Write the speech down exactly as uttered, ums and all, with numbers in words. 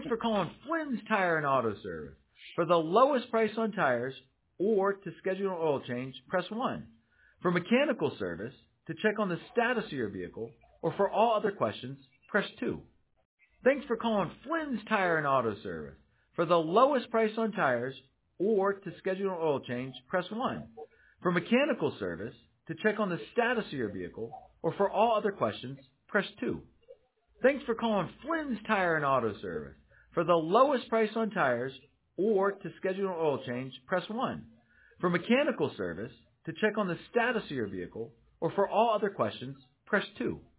Thanks for calling Flynn's Tire and Auto Service. For the lowest price on tires or to schedule an oil change, press one. For mechanical service, to check on the status of your vehicle, or for all other questions, press two. Thanks for calling Flynn's Tire and Auto Service. For the lowest price on tires or to schedule an oil change, press one. For mechanical service, to check on the status of your vehicle, or for all other questions, press two. Thanks for calling Flynn's Tire and Auto Service. For the lowest price on tires or to schedule an oil change, press one. For mechanical service, to check on the status of your vehicle, or for all other questions, press two.